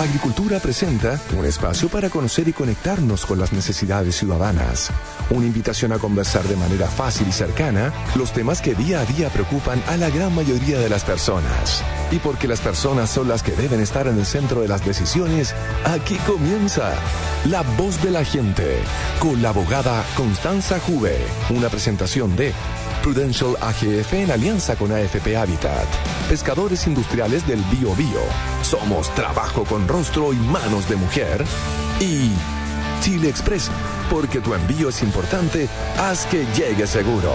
Agricultura presenta un espacio para conocer y conectarnos con las necesidades ciudadanas. Una invitación a conversar de manera fácil y cercana los temas que día a día preocupan a la gran mayoría de las personas. Y porque las personas son las que deben estar en el centro de las decisiones, aquí comienza La Voz de la Gente, con la abogada Constanza Juve. Una presentación de Prudential AGF en alianza con AFP Habitat. Pescadores industriales del Bío Bío. Somos trabajo con rostro y manos de mujer. Y Chile Express, porque tu envío es importante, haz que llegue seguro.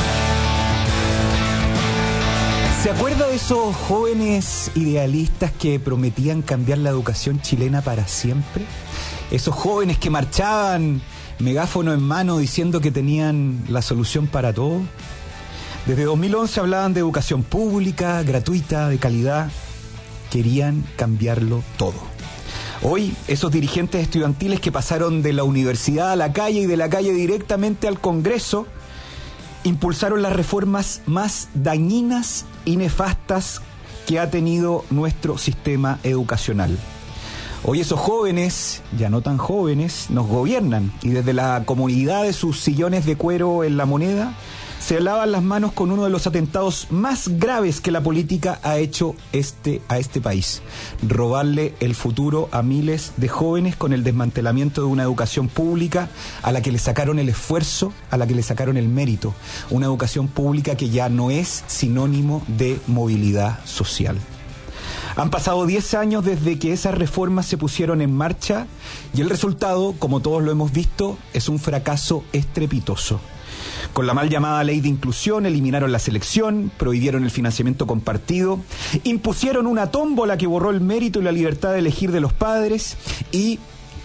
¿Se acuerda de esos jóvenes idealistas que prometían cambiar la educación chilena para siempre? Esos jóvenes que marchaban megáfono en mano diciendo que tenían la solución para todo. Desde 2011 hablaban de educación pública, gratuita, de calidad. Querían cambiarlo todo. Hoy, esos dirigentes estudiantiles que pasaron de la universidad a la calle y de la calle directamente al Congreso, impulsaron las reformas más dañinas y nefastas que ha tenido nuestro sistema educacional. Hoy esos jóvenes, ya no tan jóvenes, nos gobiernan y desde la comodidad de sus sillones de cuero en La Moneda se lavan las manos con uno de los atentados más graves que la política ha hecho a este país: robarle el futuro a miles de jóvenes con el desmantelamiento de una educación pública a la que le sacaron el esfuerzo, a la que le sacaron el mérito, una educación pública que ya no es sinónimo de movilidad social. Han pasado 10 años desde que esas reformas se pusieron en marcha y el resultado, como todos lo hemos visto, es un fracaso estrepitoso. Con la mal llamada ley de inclusión eliminaron la selección, prohibieron el financiamiento compartido, impusieron una tómbola que borró el mérito y la libertad de elegir de los padres y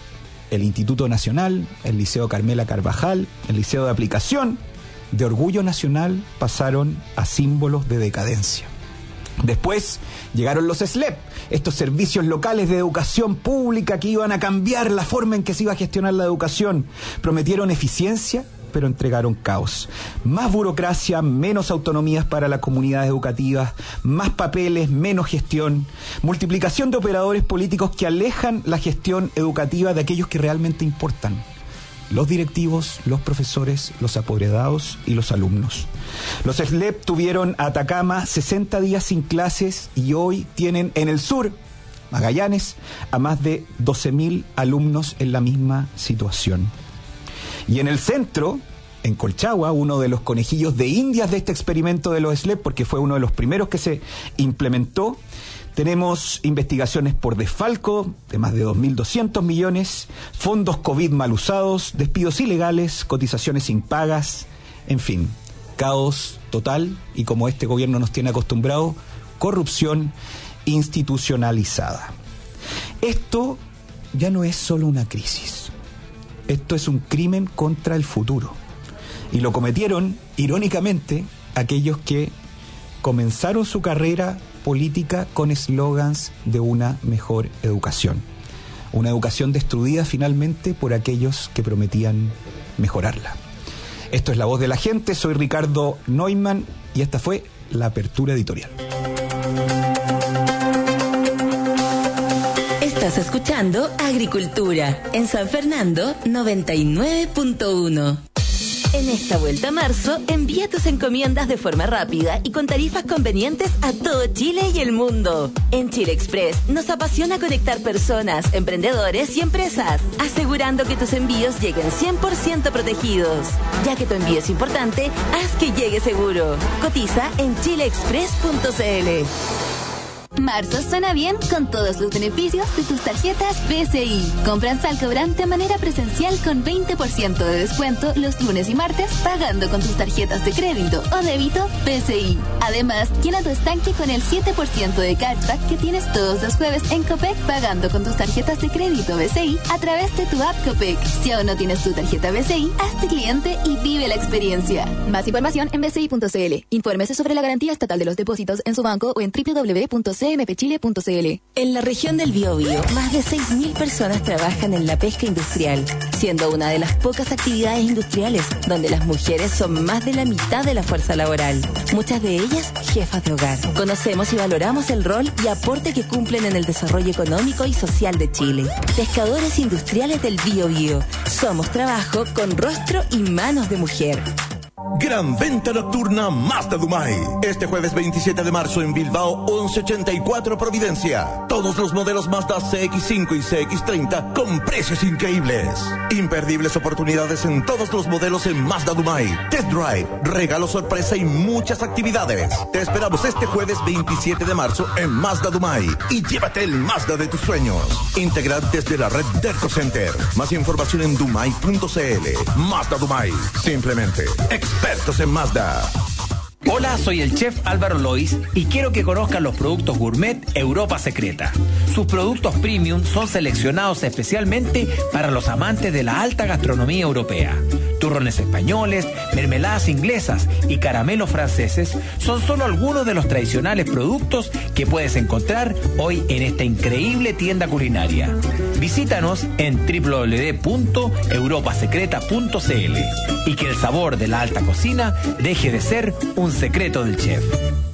el Instituto Nacional, el Liceo Carmela Carvajal, el Liceo de Aplicación, de orgullo nacional pasaron a símbolos de decadencia. Después llegaron los SLEP, estos servicios locales de educación pública que iban a cambiar la forma en que se iba a gestionar la educación. Prometieron eficiencia, pero entregaron caos. Más burocracia, menos autonomías para las comunidades educativas, más papeles, menos gestión, multiplicación de operadores políticos que alejan la gestión educativa de aquellos que realmente importan: los directivos, los profesores, los apoderados y los alumnos. Los SLEP tuvieron a Atacama 60 días sin clases y hoy tienen en el sur, Magallanes, a más de 12.000 alumnos en la misma situación. Y en el centro, en Colchagua, uno de los conejillos de indias de este experimento de los SLEP, porque fue uno de los primeros que se implementó, tenemos investigaciones por desfalco de más de 2.200 millones, fondos COVID mal usados, despidos ilegales, cotizaciones impagas, en fin, caos total y, como este gobierno nos tiene acostumbrado, corrupción institucionalizada. Esto ya no es solo una crisis. Esto es un crimen contra el futuro. Y lo cometieron, irónicamente, aquellos que comenzaron su carrera política con eslogans de una mejor educación. Una educación destruida finalmente por aquellos que prometían mejorarla. Esto es La Voz de la Gente, soy Ricardo Neumann y esta fue la apertura editorial. Estás escuchando Agricultura en San Fernando 99.1. En esta vuelta a marzo, envía tus encomiendas de forma rápida y con tarifas convenientes a todo Chile y el mundo. En Chile Express nos apasiona conectar personas, emprendedores y empresas, asegurando que tus envíos lleguen 100% protegidos. Ya que tu envío es importante, haz que llegue seguro. Cotiza en chileexpress.cl. Marzo suena bien con todos los beneficios de tus tarjetas BCI. Compra en Sal Cobrante de manera presencial con 20% de descuento los lunes y martes pagando con tus tarjetas de crédito o débito BCI. Además, llena tu estanque con el 7% de cashback que tienes todos los jueves en Copec pagando con tus tarjetas de crédito BCI a través de tu app Copec. Si aún no tienes tu tarjeta BCI, hazte cliente y vive la experiencia. Más información en bci.cl. Infórmese sobre la garantía estatal de los depósitos en su banco o en www.cl. cmpchile.cl. En la región del Biobío, más de 6.000 personas trabajan en la pesca industrial, siendo una de las pocas actividades industriales donde las mujeres son más de la mitad de la fuerza laboral. Muchas de ellas jefas de hogar. Conocemos y valoramos el rol y aporte que cumplen en el desarrollo económico y social de Chile. Pescadores industriales del Biobío. Somos trabajo con rostro y manos de mujer. Gran venta nocturna Mazda Dumay. Este jueves 27 de marzo en Bilbao 1184 Providencia. Todos los modelos Mazda CX-5 y CX-30 con precios increíbles. Imperdibles oportunidades en todos los modelos en Mazda Dumay. Test drive, regalo sorpresa y muchas actividades. Te esperamos este jueves 27 de marzo en Mazda Dumay. Y llévate el Mazda de tus sueños. Integrantes de la red Derco Center. Más información en dumay.cl. Mazda Dumay. Simplemente expertos en Mazda. Hola, soy el chef Álvaro Lois y quiero que conozcan los productos gourmet Europa Secreta. Sus productos premium son seleccionados especialmente para los amantes de la alta gastronomía europea. Turrones españoles, mermeladas inglesas y caramelos franceses son solo algunos de los tradicionales productos que puedes encontrar hoy en esta increíble tienda culinaria. Visítanos en www.europasecreta.cl y que el sabor de la alta cocina deje de ser un secreto del chef.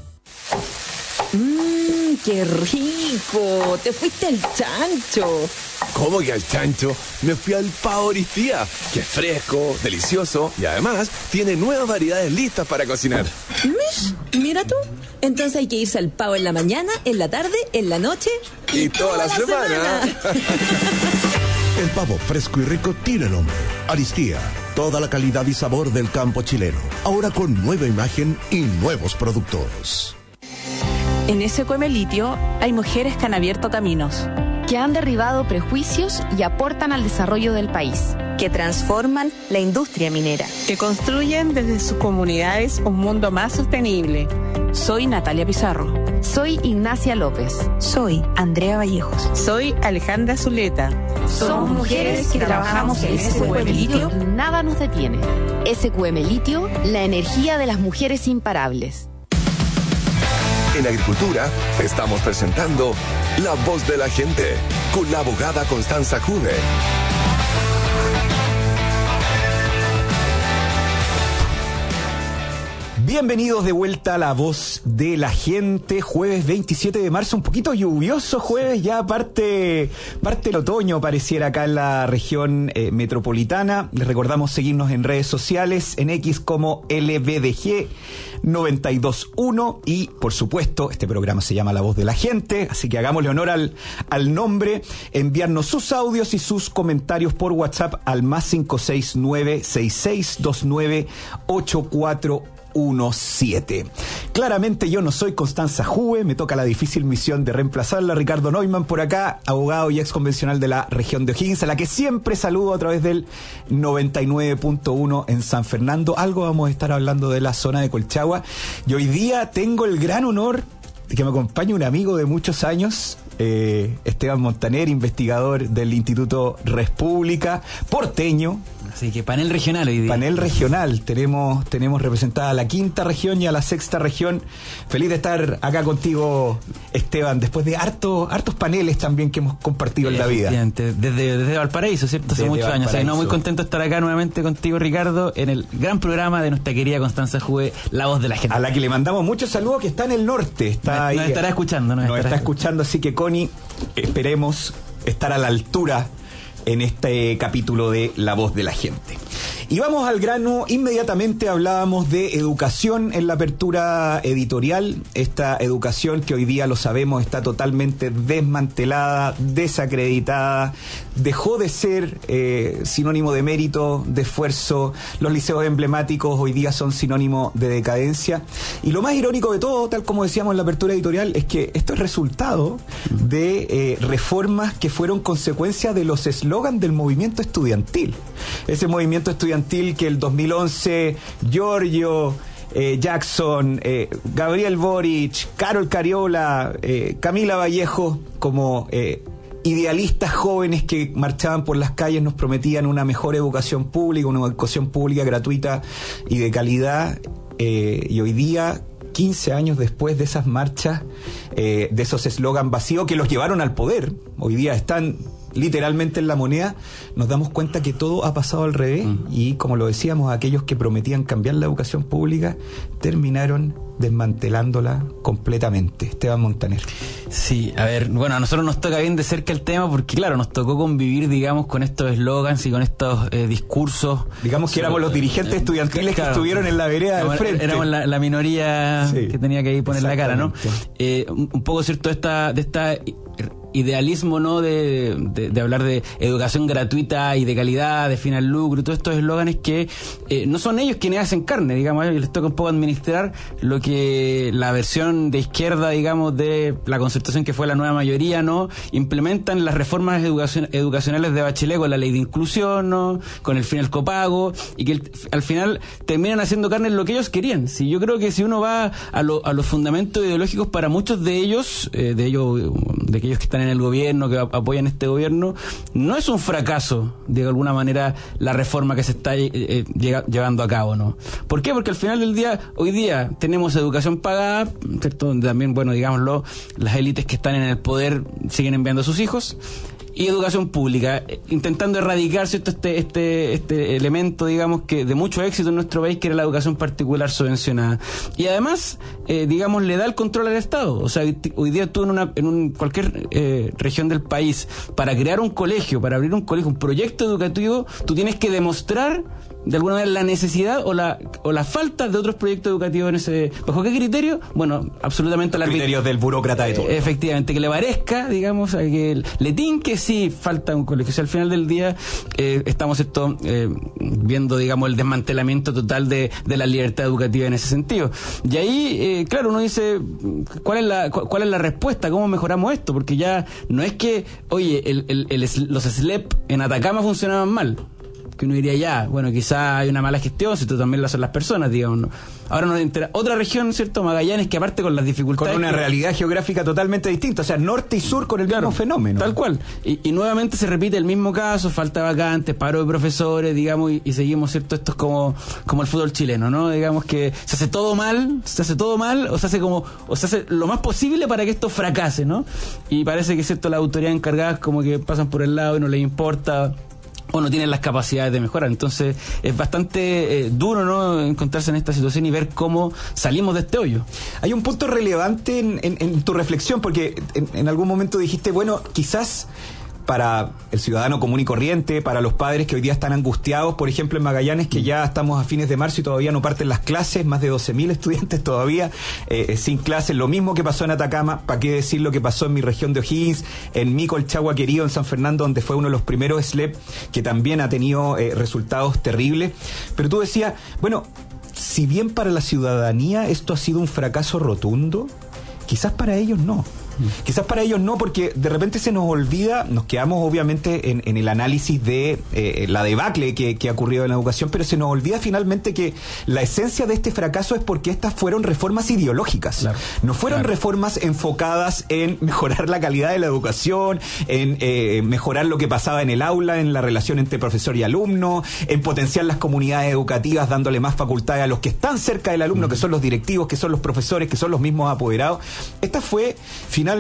¡Qué rico! ¡Te fuiste al chancho! ¿Cómo que al chancho? Me fui al Pavo Aristía, que es fresco, delicioso y además tiene nuevas variedades listas para cocinar. ¿Mish? Mira tú. Entonces hay que irse al Pavo en la mañana, en la tarde, en la noche y toda la semana. El pavo fresco y rico tiene nombre. Aristía. Toda la calidad y sabor del campo chileno. Ahora con nueva imagen y nuevos productos. En SQM Litio hay mujeres que han abierto caminos, Que han derribado prejuicios y aportan al desarrollo del país. Que transforman la industria minera. que construyen desde sus comunidades un mundo más sostenible. Soy Natalia Pizarro. Soy Ignacia López. Soy Andrea Vallejos. Soy Alejandra Zuleta. Somos mujeres que trabajamos en SQM Litio y nada nos detiene. SQM Litio, la energía de las mujeres imparables. En Agricultura estamos presentando La Voz de la Gente con la abogada Constanza Juve. Bienvenidos de vuelta a La Voz de la Gente, jueves 27 de marzo, un poquito lluvioso jueves, ya parte el otoño pareciera acá en la región metropolitana. Les recordamos seguirnos en redes sociales, en X como LBDG 921 y por supuesto este programa se llama La Voz de la Gente, así que hagámosle honor al nombre, enviarnos sus audios y sus comentarios por WhatsApp al más 569-6629-8417. Claramente yo no soy Constanza Juve, me toca la difícil misión de reemplazarla. Ricardo Neumann por acá, abogado y ex convencional de la región de O'Higgins, a la que siempre saludo a través del 99.1 en San Fernando. Algo vamos a estar hablando de la zona de Colchagua y hoy día tengo el gran honor de que me acompañe un amigo de muchos años, Esteban Montaner, investigador del Instituto República, porteño. Así que panel regional hoy día. Panel regional, tenemos representada a la quinta región y a la sexta región. Feliz de estar acá contigo, Esteban, después de hartos paneles también que hemos compartido en la vida. Desde Valparaíso, ¿cierto? Hace muchos años. O sea, muy contento de estar acá nuevamente contigo, Ricardo, en el gran programa de nuestra querida Constanza Juve, La Voz de la Gente. A la que le mandamos muchos saludos, que está en el norte. Nos estará escuchando. Nos está escuchando, así que Connie, esperemos estar a la altura en este capítulo de La Voz de la Gente. Y vamos al grano, inmediatamente hablábamos de educación en la apertura editorial, esta educación que hoy día lo sabemos está totalmente desmantelada, desacreditada, dejó de ser sinónimo de mérito, de esfuerzo, los liceos emblemáticos hoy día son sinónimo de decadencia, y lo más irónico de todo, tal como decíamos en la apertura editorial, es que esto es resultado de reformas que fueron consecuencia de los eslogans del movimiento estudiantil. Ese movimiento estudiantil que el 2011 Giorgio Jackson, Gabriel Boric, Carol Cariola, Camila Vallejo, como idealistas jóvenes que marchaban por las calles, nos prometían una mejor educación pública, una educación pública gratuita y de calidad, y hoy día 15 años después de esas marchas, de esos eslogan vacíos que los llevaron al poder, hoy día están literalmente en la moneda, nos damos cuenta que todo ha pasado al revés y, como lo decíamos, aquellos que prometían cambiar la educación pública terminaron desmantelándola completamente. Esteban Montaner. Sí, a ver, bueno, a nosotros nos toca bien de cerca el tema porque, claro, nos tocó convivir, digamos, con estos eslogans y con estos discursos. Digamos que éramos los dirigentes estudiantiles que estuvieron en la vereda del frente. Éramos la minoría que tenía que ir poner la cara, ¿no? Un poco, ¿cierto?, de esta idealismo, ¿no?, de hablar de educación gratuita y de calidad, de fin al lucro, y todos estos eslóganes que no son ellos quienes hacen carne, digamos, a ellos les toca un poco administrar lo que la versión de izquierda, digamos, de la concertación que fue la nueva mayoría, ¿no?, implementan las reformas educacionales de Bachelet con la ley de inclusión, ¿no?, con el fin al copago, y que al final terminan haciendo carne en lo que ellos querían. Sí, yo creo que si uno va a los fundamentos ideológicos para muchos de ellos, de aquellos que están en el gobierno, que apoyan este gobierno, no es un fracaso, de alguna manera, la reforma que se está llevando a cabo, ¿no? ¿Por qué? Porque al final del día, hoy día tenemos educación pagada, ¿cierto?, donde también, bueno, digámoslo, las élites que están en el poder siguen enviando a sus hijos, y educación pública, intentando erradicar, ¿cierto?, este elemento, digamos, que de mucho éxito en nuestro país, que era la educación particular subvencionada. Y además, digamos, le da el control al Estado. O sea, hoy día tú en cualquier región del país, para crear un colegio, para abrir un colegio, un proyecto educativo, tú tienes que demostrar de alguna manera la necesidad o la falta de otros proyectos educativos en ese. ¿Bajo qué criterio? Bueno, absolutamente los criterios del burócrata de todo. Efectivamente, que le parezca, digamos, a que le tinque si falta un colegio. O sea, al final del día estamos viendo, digamos, el desmantelamiento total de la libertad educativa en ese sentido. Y ahí, claro, uno dice, ¿cuál es la respuesta? ¿Cómo mejoramos esto? Porque ya no es que, oye, los SLEP en Atacama funcionaban mal, que uno diría, ya, bueno, quizá hay una mala gestión, si tú también lo hacen las personas, digamos, ¿no? Ahora nos entera otra región, ¿cierto?, Magallanes, que aparte con las dificultades, con una realidad geográfica totalmente distinta, o sea, norte y sur con el mismo fenómeno. Tal cual. Y nuevamente se repite el mismo caso, falta vacantes, paro de profesores, digamos, y seguimos, ¿cierto? Esto es como el fútbol chileno, ¿no? Digamos que se hace todo mal, o se hace lo más posible para que esto fracase, ¿no? Y parece que, ¿cierto?, las autoridades encargadas como que pasan por el lado y no les importa, o no tienen las capacidades de mejorar. Entonces es bastante duro, ¿no?, encontrarse en esta situación y ver cómo salimos de este hoyo. Hay un punto relevante en tu reflexión, porque en algún momento dijiste, bueno, quizás para el ciudadano común y corriente, para los padres que hoy día están angustiados, por ejemplo en Magallanes, que ya estamos a fines de marzo y todavía no parten las clases, más de 12.000 estudiantes todavía sin clases, lo mismo que pasó en Atacama, para qué decir lo que pasó en mi región de O'Higgins, en mi Colchagua querido, en San Fernando, donde fue uno de los primeros SLEP, que también ha tenido resultados terribles. Pero tú decías, bueno, si bien para la ciudadanía esto ha sido un fracaso rotundo, quizás para ellos no. Quizás para ellos no, porque de repente se nos olvida, nos quedamos obviamente en el análisis de la debacle que ha ocurrido en la educación, pero se nos olvida finalmente que la esencia de este fracaso es porque estas fueron reformas ideológicas. Claro. No fueron reformas enfocadas en mejorar la calidad de la educación, en mejorar lo que pasaba en el aula, en la relación entre profesor y alumno, en potenciar las comunidades educativas dándole más facultades a los que están cerca del alumno, que son los directivos, que son los profesores, que son los mismos apoderados. Esta fue finalmente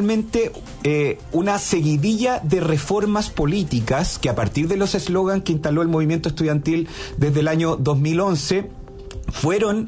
una seguidilla de reformas políticas que, a partir de los eslogans que instaló el movimiento estudiantil desde el año 2011, fueron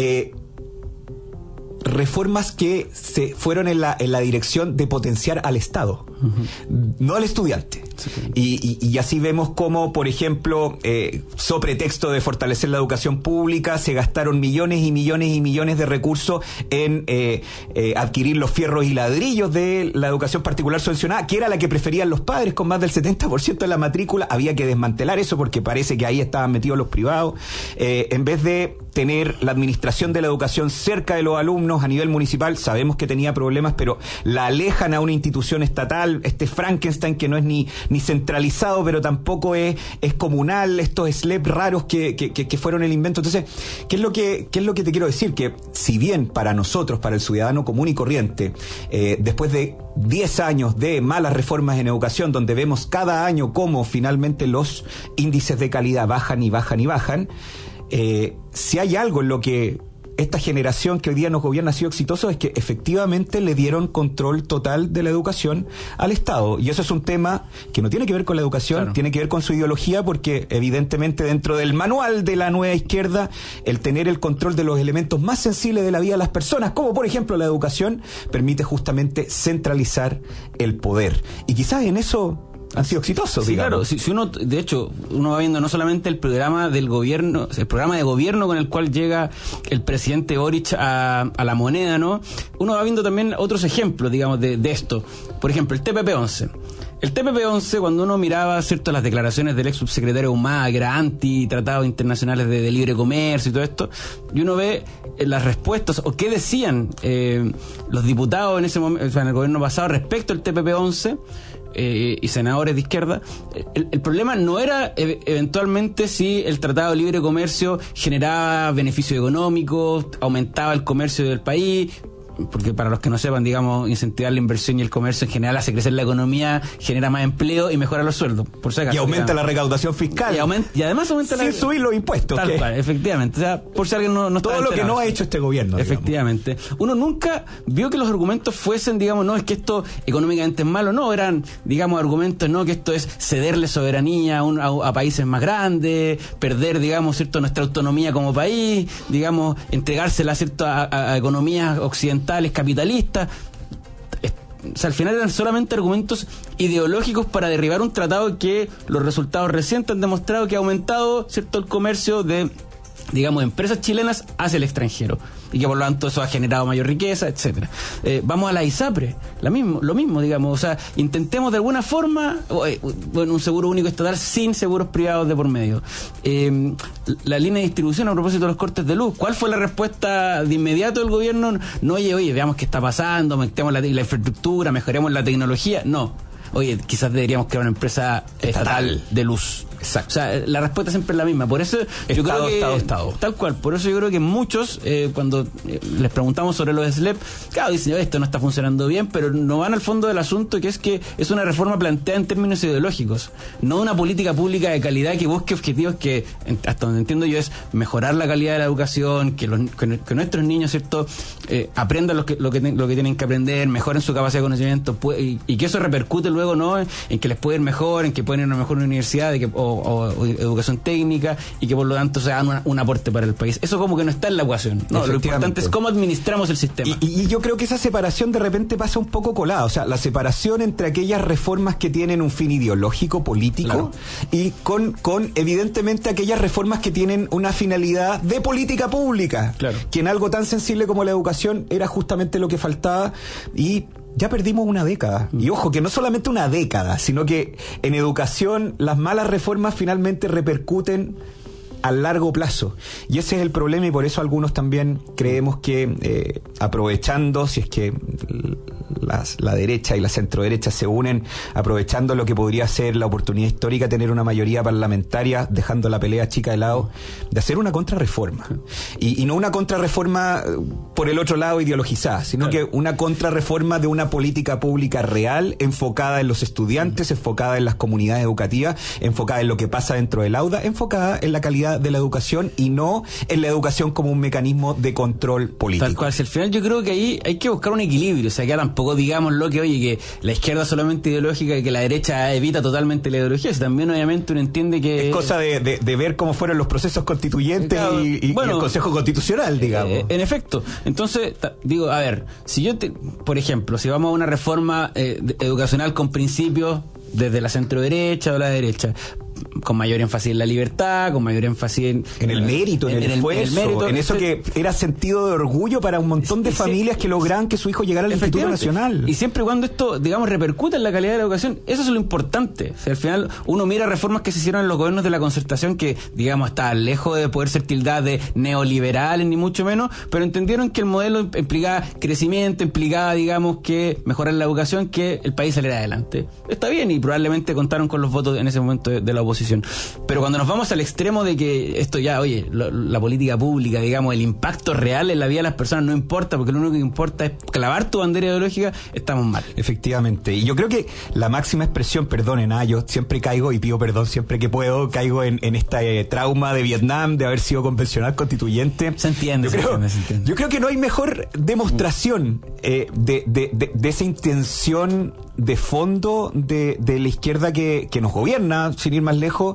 reformas que se fueron en la dirección de potenciar al Estado, no al estudiante. Sí. Y así vemos cómo, por ejemplo, so pretexto de fortalecer la educación pública, se gastaron millones y millones y millones de recursos en adquirir los fierros y ladrillos de la educación particular subvencionada, que era la que preferían los padres, con más del 70% de la matrícula. Había que desmantelar eso porque parece que ahí estaban metidos los privados. En vez de tener la administración de la educación cerca de los alumnos a nivel municipal, sabemos que tenía problemas, pero la alejan a una institución estatal, este Frankenstein que no es ni centralizado, pero tampoco es comunal, estos SLEP raros que fueron el invento. Entonces, ¿qué es lo que te quiero decir? Que si bien para nosotros, para el ciudadano común y corriente, después de 10 años de malas reformas en educación, donde vemos cada año cómo finalmente los índices de calidad bajan y bajan y bajan, si hay algo en lo que esta generación que hoy día nos gobierna ha sido exitoso es que efectivamente le dieron control total de la educación al Estado. Y eso es un tema que no tiene que ver con la educación, claro, tiene que ver con su ideología, porque evidentemente dentro del manual de la nueva izquierda, el tener el control de los elementos más sensibles de la vida de las personas, como por ejemplo la educación, permite justamente centralizar el poder. Y quizás en eso han sido exitosos, sí, digamos. Claro, si uno, de hecho, uno va viendo no solamente el programa del gobierno, el programa de gobierno con el cual llega el presidente Boric a la moneda, ¿no? Uno va viendo también otros ejemplos, digamos, de esto. Por ejemplo, el TPP-11. El TPP-11, cuando uno miraba, ¿cierto?, las declaraciones del ex subsecretario Humada, que era anti-tratados internacionales de libre comercio y todo esto, y uno ve las respuestas, o qué decían los diputados en ese momento, o sea, en el gobierno pasado, respecto al TPP-11, y senadores de izquierda. El problema no era eventualmente si el Tratado de Libre Comercio generaba beneficios económicos, aumentaba el comercio del país, porque para los que no sepan, digamos, incentivar la inversión y el comercio en general hace crecer la economía, genera más empleo y mejora los sueldos, por si acaso. Y aumenta la recaudación fiscal. Y además aumenta sin subir los impuestos. Tal cual, efectivamente. O sea, por si alguien no está todo lo que no ha hecho este gobierno. Efectivamente. Digamos. Uno nunca vio que los argumentos fuesen, digamos, no, es que esto económicamente es malo, no, eran, digamos, argumentos, no, que esto es cederle soberanía a países más grandes, perder, digamos, cierto, nuestra autonomía como país, digamos, entregársela, cierto, a economías occidentales capitalistas. O sea, al final eran solamente argumentos ideológicos para derribar un tratado que los resultados recientes han demostrado que ha aumentado, ¿cierto?, el comercio de, digamos, empresas chilenas hacia el extranjero, y que por lo tanto eso ha generado mayor riqueza, etcétera. Vamos a la ISAPRE, lo mismo, digamos, o sea, intentemos de alguna forma, bueno, un seguro único estatal sin seguros privados de por medio. La línea de distribución, a propósito de los cortes de luz, ¿cuál fue la respuesta de inmediato del gobierno? No, oye, veamos qué está pasando, metemos la infraestructura, mejoremos la tecnología. No. Oye, quizás deberíamos crear una empresa estatal de luz. Exacto. O sea, la respuesta siempre es la misma. Por eso yo creo que Estado. Tal cual. Por eso yo creo que muchos, cuando les preguntamos sobre los SLEP, claro, dicen, esto no está funcionando bien, pero no van al fondo del asunto, que es una reforma planteada en términos ideológicos, no una política pública de calidad que busque objetivos que, hasta donde entiendo yo, es mejorar la calidad de la educación, que nuestros niños, ¿cierto?, aprendan lo que tienen que aprender, mejoren su capacidad de conocimiento, y que eso repercute luego, ¿no?, en que les puede ir mejor, en que pueden ir a una mejor universidad, o educación técnica, y que por lo tanto se hagan un aporte para el país. Eso como que no está en la ecuación. No, lo importante es cómo administramos el sistema. Y yo creo que esa separación de repente pasa un poco colada. O sea, la separación entre aquellas reformas que tienen un fin ideológico, político, claro, y con evidentemente aquellas reformas que tienen una finalidad de política pública. Claro. Que en algo tan sensible como la educación era justamente lo que faltaba, y ya perdimos una década. Y ojo, que no solamente una década, sino que en educación las malas reformas finalmente repercuten a largo plazo. Y ese es el problema, y por eso algunos también creemos que aprovechando, si es que la derecha y la centroderecha se unen, aprovechando lo que podría ser la oportunidad histórica, tener una mayoría parlamentaria, dejando la pelea chica de lado, de hacer una contrarreforma. Y no una contrarreforma por el otro lado ideologizada, sino que una contrarreforma de una política pública real, enfocada en los estudiantes, enfocada en las comunidades educativas, enfocada en lo que pasa dentro del aula, enfocada en la calidad de la educación, y no en la educación como un mecanismo de control político. Tal cual. Si al final yo creo que ahí hay que buscar un equilibrio. O sea, que tampoco digamos lo que, oye, que la izquierda es solamente ideológica y que la derecha evita totalmente la ideología. Si también obviamente uno entiende que... Es cosa de ver cómo fueron los procesos constituyentes, claro, y el Consejo Constitucional, digamos. En efecto. Entonces, digo, a ver, si por ejemplo, si vamos a una reforma educacional con principios desde la centro-derecha o la derecha, con mayor énfasis en la libertad, con mayor énfasis en el mérito, en el esfuerzo, mérito, en eso que era sentido de orgullo para un montón de familias que lograban que su hijo llegara al Instituto Nacional. Y siempre y cuando esto, digamos, repercute en la calidad de la educación, eso es lo importante. O sea, al final uno mira reformas que se hicieron en los gobiernos de la Concertación que, digamos, estaban lejos de poder ser tildadas de neoliberales, ni mucho menos, pero entendieron que el modelo implicaba crecimiento, implicaba, digamos, que mejorar la educación, que el país saliera adelante. Está bien, y probablemente contaron con los votos en ese momento de la oposición. oposición. Pero cuando nos vamos al extremo de que esto ya, oye, la política pública, digamos, el impacto real en la vida de las personas no importa, porque lo único que importa es clavar tu bandera ideológica, estamos mal. Efectivamente. Y yo creo que la máxima expresión, perdonen, yo siempre caigo y pido perdón siempre que puedo, caigo en este trauma de Vietnam, de haber sido convencional constituyente. Se entiende. Yo creo que no hay mejor demostración de esa intención de fondo de la izquierda que nos gobierna, sin ir más lejos,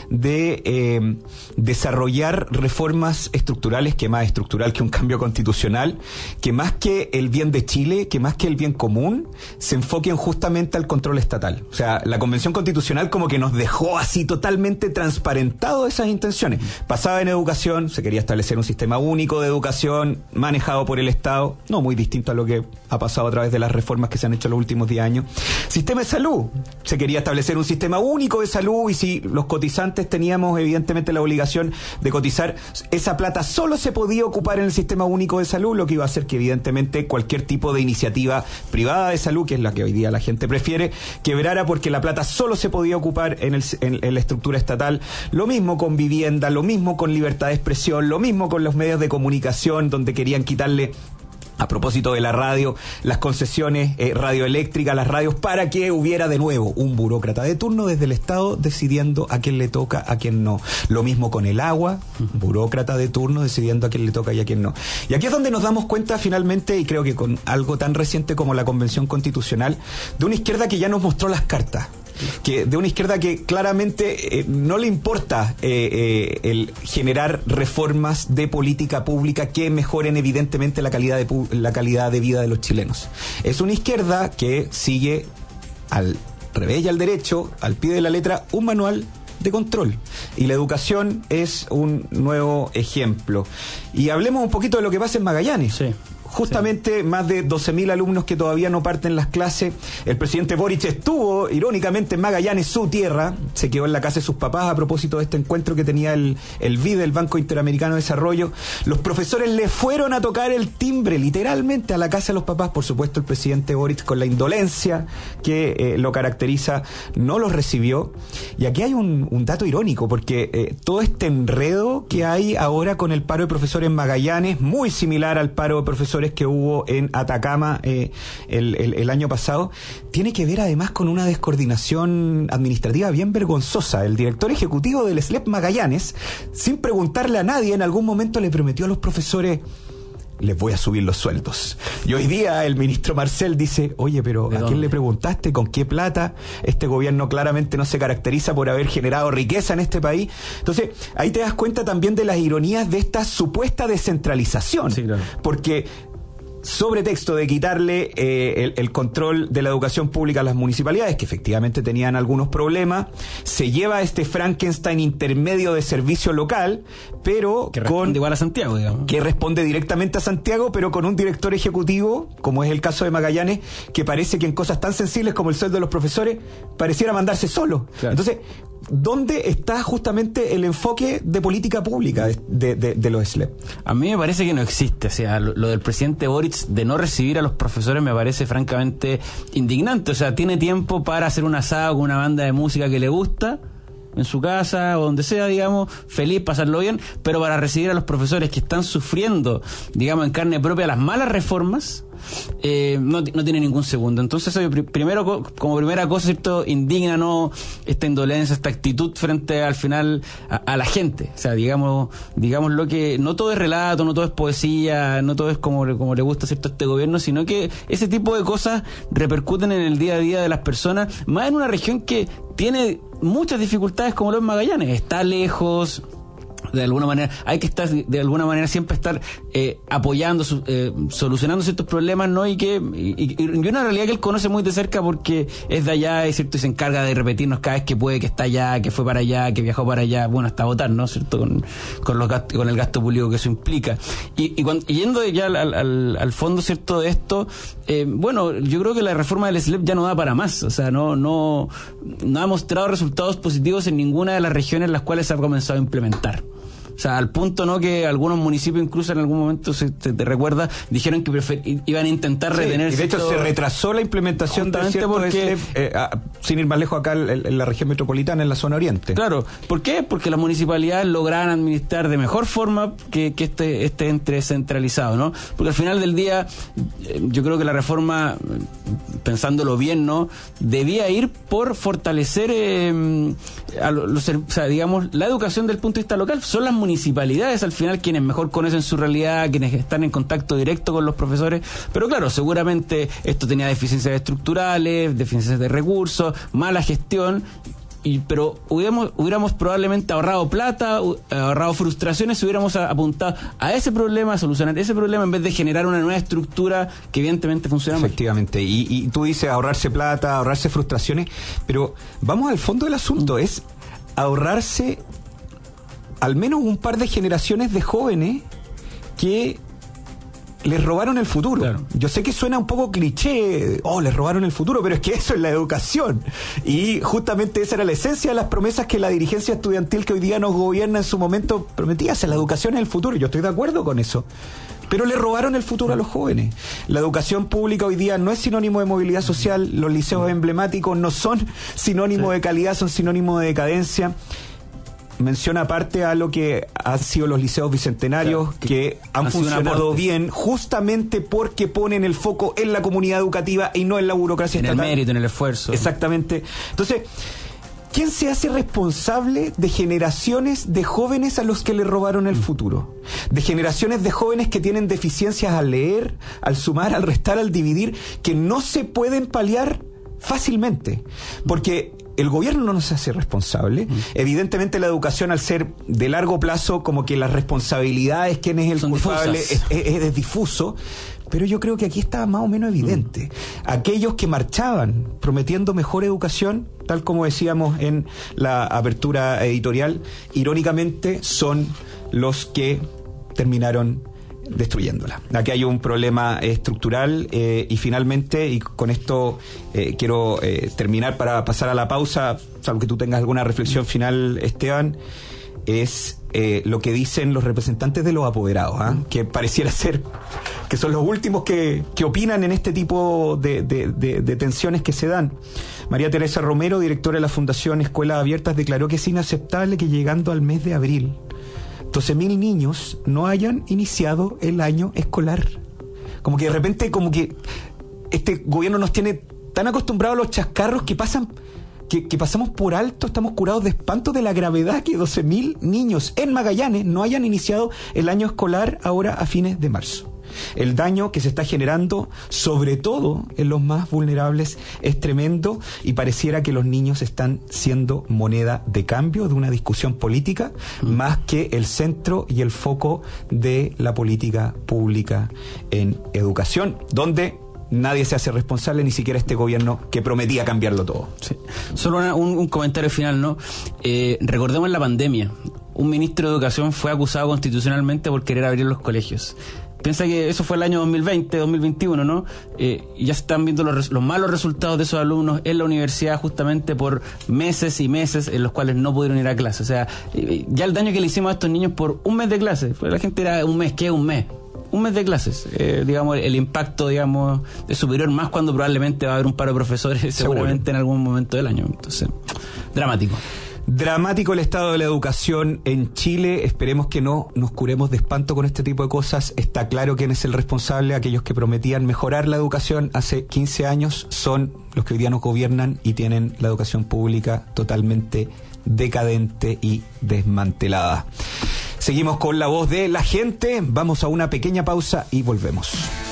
de desarrollar reformas estructurales, que más estructural que un cambio constitucional, que más que el bien de Chile, que más que el bien común, se enfoquen justamente al control estatal. O sea, la Convención Constitucional como que nos dejó así totalmente transparentado esas intenciones. Pasaba en educación, se quería establecer un sistema único de educación manejado por el Estado, no muy distinto a lo que ha pasado a través de las reformas que se han hecho en los últimos 10 años. Sistema de salud, se quería establecer un sistema único de salud, y si los cotizantes teníamos evidentemente la obligación de cotizar, esa plata solo se podía ocupar en el sistema único de salud, lo que iba a hacer que evidentemente cualquier tipo de iniciativa privada de salud, que es la que hoy día la gente prefiere, quebrara porque la plata solo se podía ocupar en la estructura estatal. Lo mismo con vivienda, lo mismo con libertad de expresión, lo mismo con los medios de comunicación, donde querían quitarle, a propósito de la radio, las concesiones radioeléctricas, las radios, para que hubiera de nuevo un burócrata de turno desde el Estado decidiendo a quién le toca, a quién no. Lo mismo con el agua, un burócrata de turno decidiendo a quién le toca y a quién no. Y aquí es donde nos damos cuenta finalmente, y creo que con algo tan reciente como la Convención Constitucional, de una izquierda que ya nos mostró las cartas. De una izquierda que claramente no le importa el generar reformas de política pública que mejoren evidentemente la calidad de vida de los chilenos. Es una izquierda que sigue al revés y al derecho, al pie de la letra, un manual de control, y la educación es un nuevo ejemplo. Y hablemos un poquito de lo que pasa en Magallanes. Sí. Justamente más de 12.000 alumnos que todavía no parten las clases. El presidente Boric estuvo, irónicamente, en Magallanes, su tierra. Se quedó en la casa de sus papás a propósito de este encuentro que tenía el BID, el Banco Interamericano de Desarrollo. Los profesores le fueron a tocar el timbre, literalmente, a la casa de los papás. Por supuesto, el presidente Boric, con la indolencia que lo caracteriza, no los recibió. Y aquí hay un dato irónico, porque todo este enredo que hay ahora con el paro de profesores en Magallanes, muy similar al paro de profesores que hubo en Atacama el año pasado, tiene que ver además con una descoordinación administrativa bien vergonzosa. El director ejecutivo del SLEP Magallanes, sin preguntarle a nadie, en algún momento le prometió a los profesores: les voy a subir los sueldos. Y hoy día el ministro Marcel dice: oye, pero ¿a quién le preguntaste? ¿Con qué plata? Este gobierno claramente no se caracteriza por haber generado riqueza en este país. Entonces, ahí te das cuenta también de las ironías de esta supuesta descentralización. Sí, claro. Porque sobre texto de quitarle el control de la educación pública a las municipalidades, que efectivamente tenían algunos problemas, se lleva este Frankenstein intermedio de servicio local, pero que responde igual a Santiago, digamos. Que responde directamente a Santiago, pero con un director ejecutivo, como es el caso de Magallanes, que parece que en cosas tan sensibles como el sueldo de los profesores pareciera mandarse solo. Claro. Entonces, ¿dónde está justamente el enfoque de política pública de los SLEP? A mí me parece que no existe. O sea, lo del presidente Boric de no recibir a los profesores me parece francamente indignante. O sea, tiene tiempo para hacer un asado con una banda de música que le gusta en su casa o donde sea, digamos, feliz, pasarlo bien, pero para recibir a los profesores que están sufriendo, digamos, en carne propia las malas reformas, no tiene ningún segundo. Entonces, primero, como primera cosa, ¿cierto?, indigna, ¿no?, esta indolencia, esta actitud frente al final a la gente. O sea, digamos lo que no todo es relato, no todo es poesía, no todo es como le gusta, ¿cierto?, a este gobierno, sino que ese tipo de cosas repercuten en el día a día de las personas, más en una región que tiene muchas dificultades como lo es Magallanes. Está lejos. De alguna manera, hay que estar, de alguna manera, siempre estar apoyando, solucionando ciertos problemas, ¿no? Y una realidad que él conoce muy de cerca porque es de allá, ¿es cierto? Y se encarga de repetirnos cada vez que puede que está allá, que fue para allá, que viajó para allá, bueno, hasta votar, ¿no? ¿Cierto? Con los gastos, con el gasto público que eso implica. Y yendo ya al fondo, ¿cierto?, de esto, bueno, yo creo que la reforma del SLEP ya no da para más. O sea, no ha mostrado resultados positivos en ninguna de las regiones en las cuales se ha comenzado a implementar. O sea, al punto, ¿no?, que algunos municipios incluso en algún momento, te recuerda, dijeron que iban a intentar retener. Y de hecho se retrasó la implementación de cierto porque sin ir más lejos acá en la región metropolitana, en la zona oriente. Claro, ¿por qué? Porque las municipalidades lograban administrar de mejor forma que este ente centralizado, ¿no? Porque al final del día, yo creo que la reforma, pensándolo bien, ¿no?, debía ir por fortalecer digamos, la educación del punto de vista local. Son las municipalidades al final quienes mejor conocen su realidad, quienes están en contacto directo con los profesores, pero claro, seguramente esto tenía deficiencias estructurales, deficiencias de recursos, mala gestión, pero hubiéramos probablemente ahorrado plata, ahorrado frustraciones si hubiéramos apuntado a ese problema, a solucionar ese problema, en vez de generar una nueva estructura que evidentemente funciona mal. Efectivamente, y tú dices ahorrarse plata, ahorrarse frustraciones, pero vamos al fondo del asunto, es ahorrarse al menos un par de generaciones de jóvenes que les robaron el futuro. Claro. Yo sé que suena un poco cliché, les robaron el futuro, pero es que eso es la educación. Y justamente esa era la esencia de las promesas que la dirigencia estudiantil que hoy día nos gobierna en su momento prometía. La educación es el futuro, yo estoy de acuerdo con eso. Pero le robaron el futuro a los jóvenes. La educación pública hoy día no es sinónimo de movilidad social, los liceos emblemáticos no son sinónimo de calidad, son sinónimo de decadencia. Menciona aparte a lo que han sido los liceos bicentenarios, claro, que han funcionado bien justamente porque ponen el foco en la comunidad educativa y no en la burocracia estatal. En el mérito, en el esfuerzo. Exactamente. Entonces, ¿quién se hace responsable de generaciones de jóvenes a los que le robaron el futuro? De generaciones de jóvenes que tienen deficiencias al leer, al sumar, al restar, al dividir, que no se pueden paliar fácilmente. Porque el gobierno no se hace responsable. Evidentemente la educación, al ser de largo plazo, como que las responsabilidades, quién es el culpable, es difuso. Pero yo creo que aquí está más o menos evidente. Aquellos que marchaban prometiendo mejor educación, tal como decíamos en la apertura editorial, irónicamente son los que terminaron destruyéndola. Aquí hay un problema estructural y finalmente, y con esto quiero terminar para pasar a la pausa, salvo que tú tengas alguna reflexión final, Esteban, es lo que dicen los representantes de los apoderados, que pareciera ser que son los últimos que opinan en este tipo de tensiones que se dan. María Teresa Romero, directora de la Fundación Escuelas Abiertas, declaró que es inaceptable que llegando al mes de abril 12.000 niños no hayan iniciado el año escolar. Como que de repente, como que este gobierno nos tiene tan acostumbrados a los chascarros que pasamos por alto, estamos curados de espanto de la gravedad que 12.000 niños en Magallanes no hayan iniciado el año escolar ahora a fines de marzo. El daño que se está generando, sobre todo en los más vulnerables, es tremendo y pareciera que los niños están siendo moneda de cambio de una discusión política más que el centro y el foco de la política pública en educación, donde nadie se hace responsable, ni siquiera este gobierno que prometía cambiarlo todo. Sí. Solo un comentario final, ¿no? Recordemos la pandemia. Un ministro de Educación fue acusado constitucionalmente por querer abrir los colegios. Piensa que eso fue el año 2020, 2021, ¿no? Ya se están viendo los malos resultados de esos alumnos en la universidad justamente por meses y meses en los cuales no pudieron ir a clase. O sea, ya el daño que le hicimos a estos niños por un mes de clase, pues la gente era un mes, ¿qué es un mes? Un mes de clases, digamos, el impacto, digamos, es superior, más cuando probablemente va a haber un paro de profesores seguramente en algún momento del año. Entonces, dramático. Dramático el estado de la educación en Chile. Esperemos que no nos curemos de espanto con este tipo de cosas. Está claro quién es el responsable. Aquellos que prometían mejorar la educación hace 15 años son los que hoy día nos gobiernan y tienen la educación pública totalmente decadente y desmantelada. Seguimos con la voz de la gente. Vamos a una pequeña pausa y volvemos.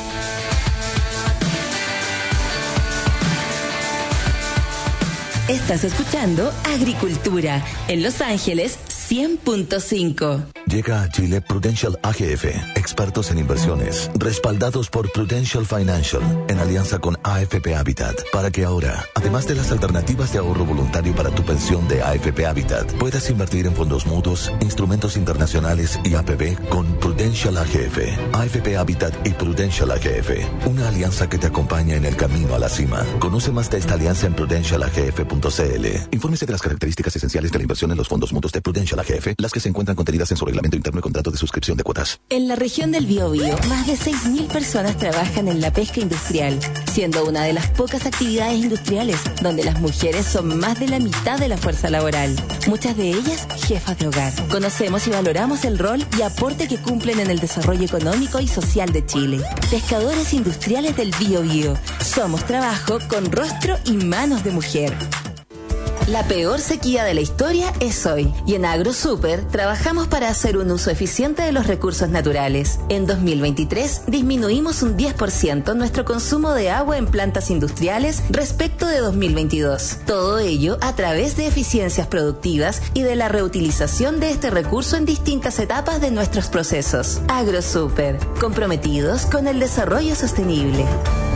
Estás escuchando Agricultura en Los Ángeles 100.5. Llega a Chile Prudential AGF, expertos en inversiones, respaldados por Prudential Financial, en alianza con AFP Habitat, para que ahora, además de las alternativas de ahorro voluntario para tu pensión de AFP Habitat, puedas invertir en fondos mutuos, instrumentos internacionales y APB con Prudential AGF, AFP Habitat y Prudential AGF, una alianza que te acompaña en el camino a la cima. Conoce más de esta alianza en prudentialagf.cl. Infórmese de las características esenciales de la inversión en los fondos mutuos de Prudential AGF. AGF, las que se encuentran contenidas en su reglamento interno y contrato de suscripción de cuotas. En la región del Biobío, más de 6.000 personas trabajan en la pesca industrial, siendo una de las pocas actividades industriales donde las mujeres son más de la mitad de la fuerza laboral. Muchas de ellas jefas de hogar. Conocemos y valoramos el rol y aporte que cumplen en el desarrollo económico y social de Chile. Pescadores industriales del Biobío. Somos trabajo con rostro y manos de mujer. La peor sequía de la historia es hoy, y en AgroSuper trabajamos para hacer un uso eficiente de los recursos naturales. En 2023 disminuimos un 10% nuestro consumo de agua en plantas industriales respecto de 2022. Todo ello a través de eficiencias productivas y de la reutilización de este recurso en distintas etapas de nuestros procesos. AgroSuper, comprometidos con el desarrollo sostenible.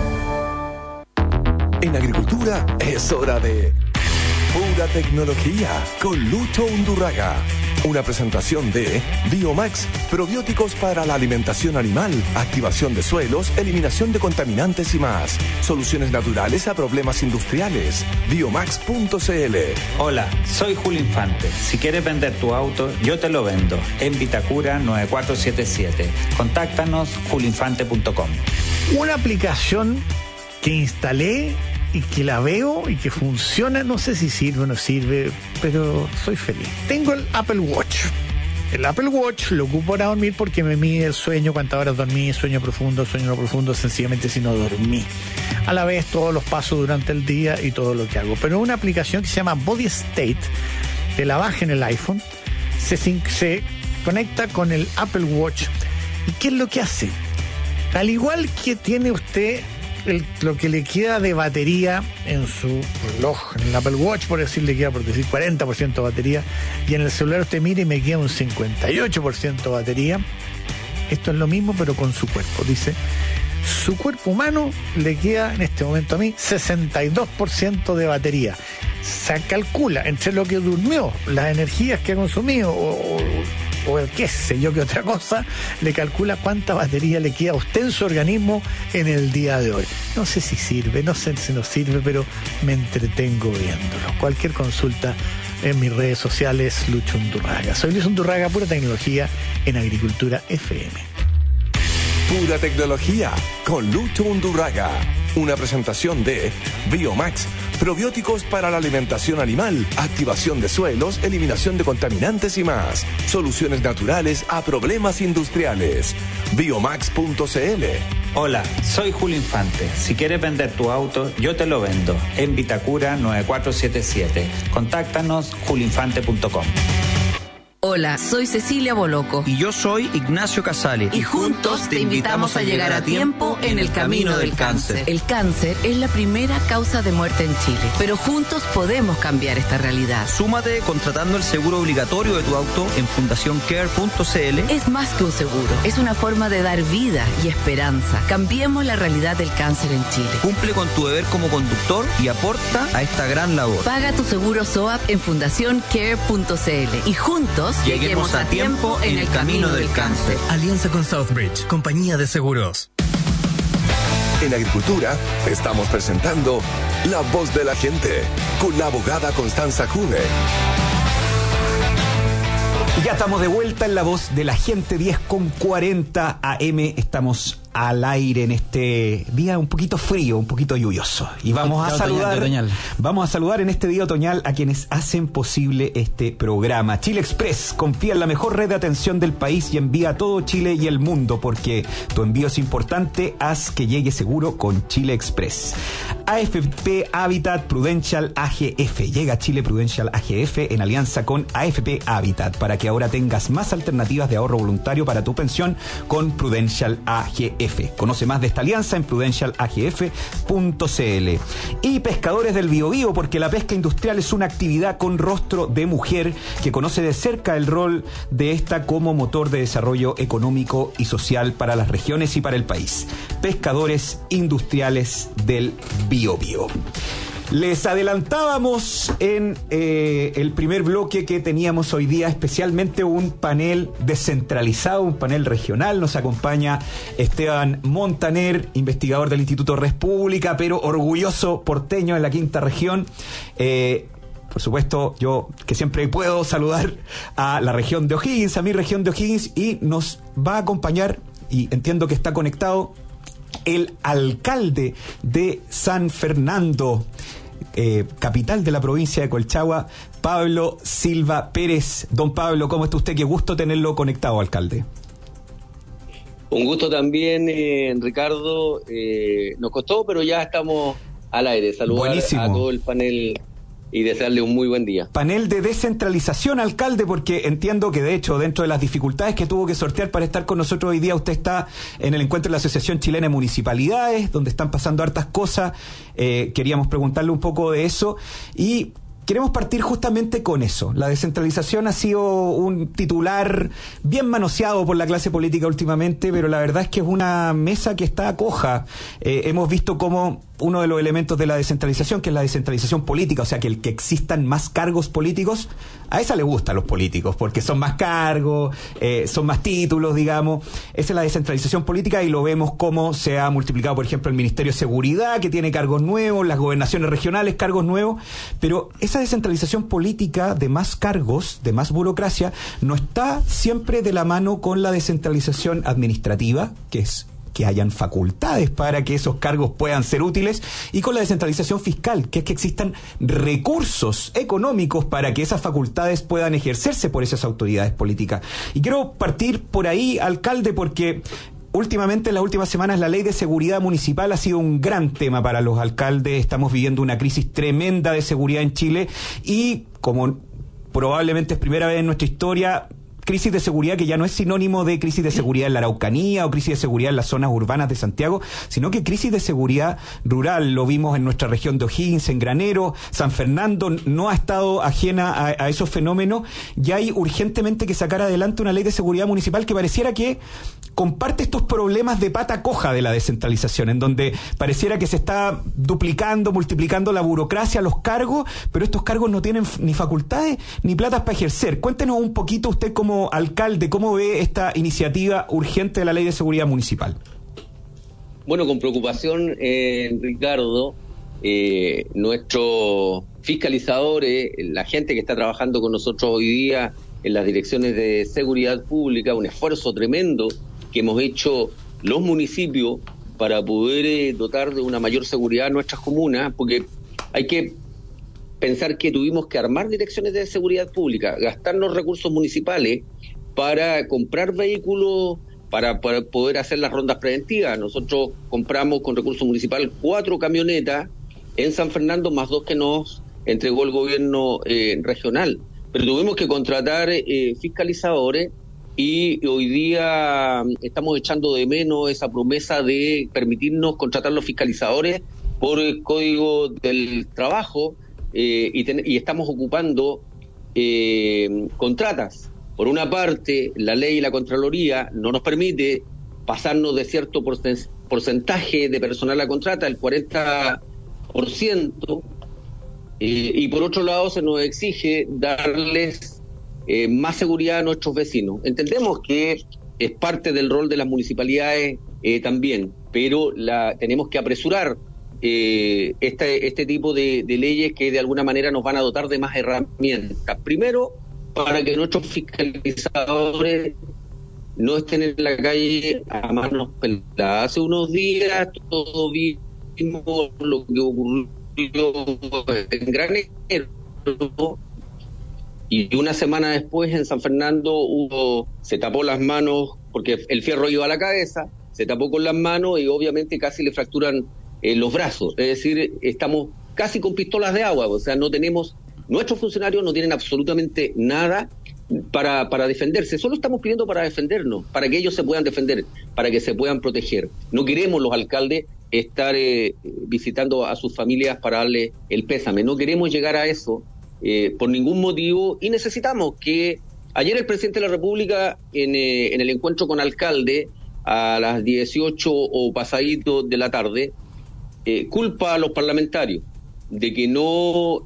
En agricultura es hora de Pura Tecnología con Lucho Undurraga. Una presentación de Biomax, probióticos para la alimentación animal, activación de suelos, eliminación de contaminantes y más. Soluciones naturales a problemas industriales. Biomax.cl. Hola, soy Julio Infante. Si quieres vender tu auto, yo te lo vendo. En Vitacura 9477. Contáctanos julioinfante.com. Una aplicación que instalé y que la veo y que funciona, no sé si sirve o no sirve, pero soy feliz. Tengo el Apple Watch. El Apple Watch lo ocupo para dormir porque me mide el sueño, cuántas horas dormí, sueño profundo, sueño no profundo, sencillamente si no dormí. A la vez todos los pasos durante el día y todo lo que hago. Pero una aplicación que se llama Body State, te la baja en el iPhone, se conecta con el Apple Watch. ¿Y qué es lo que hace? Al igual que tiene usted lo que le queda de batería en su reloj, en el Apple Watch, por decir 40% de batería, y en el celular usted mira y me queda un 58% de batería. Esto es lo mismo, pero con su cuerpo. Dice, su cuerpo humano le queda en este momento a mí 62% de batería. Se calcula entre lo que durmió, las energías que ha consumido o qué sé yo qué otra cosa, le calcula cuánta batería le queda a usted en su organismo en el día de hoy. No sé si sirve, no sé si no sirve, pero me entretengo viéndolo. Cualquier consulta en mis redes sociales, Lucho Undurraga. Soy Luis Undurraga, Pura Tecnología en Agricultura FM. Pura Tecnología con Lucho Undurraga. Una presentación de Biomax, probióticos para la alimentación animal, activación de suelos, eliminación de contaminantes y más. Soluciones naturales a problemas industriales. Biomax.cl. Hola, soy Julio Infante. Si quieres vender tu auto, yo te lo vendo. En Vitacura 9477. Contáctanos julioinfante.com. Hola, soy Cecilia Boloco. Y yo soy Ignacio Casale. Y juntos te invitamos a llegar a tiempo en el camino del cáncer. El cáncer es la primera causa de muerte en Chile, pero juntos podemos cambiar esta realidad. Súmate contratando el seguro obligatorio de tu auto en fundacioncare.cl. Es más que un seguro, es una forma de dar vida y esperanza. Cambiemos la realidad del cáncer en Chile. Cumple con tu deber como conductor y aporta a esta gran labor. Paga tu seguro SOAP en fundacioncare.cl y juntos lleguemos a tiempo en el camino del cáncer. Alianza con Southbridge, compañía de seguros. En Agricultura estamos presentando La Voz de la Gente con la abogada Constanza Cune. Y ya estamos de vuelta en La Voz de la Gente, 10:40 AM. Estamos al aire en este día un poquito frío, un poquito lluvioso. Y vamos a saludar en este día otoñal a quienes hacen posible este programa. Chile Express, confía en la mejor red de atención del país y envía a todo Chile y el mundo, porque tu envío es importante. Haz que llegue seguro con Chile Express. AFP Habitat Prudential AGF. Llega a Chile Prudential AGF en alianza con AFP Habitat para que ahora tengas más alternativas de ahorro voluntario para tu pensión con Prudential AGF. Conoce más de esta alianza en prudentialagf.cl. Y Pescadores del Biobío, porque la pesca industrial es una actividad con rostro de mujer que conoce de cerca el rol de esta como motor de desarrollo económico y social para las regiones y para el país. Pescadores Industriales del Biobío. Les adelantábamos en el primer bloque que teníamos hoy día especialmente un panel descentralizado, un panel regional. Nos acompaña Esteban Montaner, investigador del Instituto Res Pública, pero orgulloso porteño en la quinta región. por supuesto, yo que siempre puedo saludar a la región de O'Higgins, a mi región de O'Higgins, y nos va a acompañar, y entiendo que está conectado, el alcalde de San Fernando, capital de la provincia de Colchagua, Pablo Silva Pérez. Don Pablo, ¿cómo está usted? Qué gusto tenerlo conectado, alcalde. Un gusto también, Ricardo. Nos costó, pero ya estamos al aire. Saludar Buenísimo. A todo el panel y desearle un muy buen día. Panel de descentralización, alcalde, porque entiendo que de hecho dentro de las dificultades que tuvo que sortear para estar con nosotros hoy día, usted está en el encuentro de la Asociación Chilena de Municipalidades, donde están pasando hartas cosas. Queríamos preguntarle un poco de eso y queremos partir justamente con eso. La descentralización ha sido un titular bien manoseado por la clase política últimamente, pero la verdad es que es una mesa que está coja. Hemos visto cómo uno de los elementos de la descentralización, que es la descentralización política, o sea, que existan más cargos políticos, a esa le gusta a los políticos, porque son más cargos, son más títulos, digamos. Esa es la descentralización política y lo vemos cómo se ha multiplicado, por ejemplo, el Ministerio de Seguridad, que tiene cargos nuevos, las gobernaciones regionales, cargos nuevos, pero esa descentralización política de más cargos, de más burocracia, no está siempre de la mano con la descentralización administrativa, que es que hayan facultades para que esos cargos puedan ser útiles, y con la descentralización fiscal, que es que existan recursos económicos para que esas facultades puedan ejercerse por esas autoridades políticas. Y quiero partir por ahí, alcalde, porque últimamente, en las últimas semanas, la ley de seguridad municipal ha sido un gran tema para los alcaldes. Estamos viviendo una crisis tremenda de seguridad en Chile y, como probablemente es primera vez en nuestra historia, crisis de seguridad que ya no es sinónimo de crisis de seguridad en la Araucanía o crisis de seguridad en las zonas urbanas de Santiago, sino que crisis de seguridad rural. Lo vimos en nuestra región de O'Higgins, en Granero. San Fernando no ha estado ajena a esos fenómenos, y hay urgentemente que sacar adelante una ley de seguridad municipal que pareciera que comparte estos problemas de pata coja de la descentralización, en donde pareciera que se está duplicando, multiplicando la burocracia, los cargos, pero estos cargos no tienen ni facultades ni platas para ejercer. Cuéntenos un poquito usted, como alcalde, ¿cómo ve esta iniciativa urgente de la Ley de Seguridad Municipal? Bueno, con preocupación, Ricardo, nuestros fiscalizadores, la gente que está trabajando con nosotros hoy día en las direcciones de seguridad pública, un esfuerzo tremendo que hemos hecho los municipios para poder dotar de una mayor seguridad a nuestras comunas, porque hay que pensar que tuvimos que armar direcciones de seguridad pública, gastarnos recursos municipales para comprar vehículos, para poder hacer las rondas preventivas. Nosotros compramos con recursos municipales 4 camionetas en San Fernando, más 2 que nos entregó el gobierno regional. Pero tuvimos que contratar fiscalizadores, y hoy día estamos echando de menos esa promesa de permitirnos contratar los fiscalizadores por el Código del Trabajo, y estamos ocupando contratas. Por una parte, la ley y la Contraloría no nos permite pasarnos de cierto porcentaje de personal a contrata, el 40%, y por otro lado se nos exige darles más seguridad a nuestros vecinos. Entendemos que es parte del rol de las municipalidades también, pero tenemos que apresurar este tipo de leyes que de alguna manera nos van a dotar de más herramientas. Primero, para que nuestros fiscalizadores no estén en la calle a manos peladas. Hace unos días todos vimos lo que ocurrió en Granero, y una semana después en San Fernando se tapó las manos porque el fierro iba a la cabeza, se tapó con las manos y obviamente casi le fracturan los brazos. Es decir, estamos casi con pistolas de agua, o sea, nuestros funcionarios no tienen absolutamente nada para defenderse, solo estamos pidiendo para defendernos, para que ellos se puedan defender, para que se puedan proteger. No queremos los alcaldes estar visitando a sus familias para darle el pésame, no queremos llegar a eso por ningún motivo, y necesitamos que ayer el presidente de la República en el encuentro con alcalde a las 18 o pasadito de la tarde culpa a los parlamentarios de que no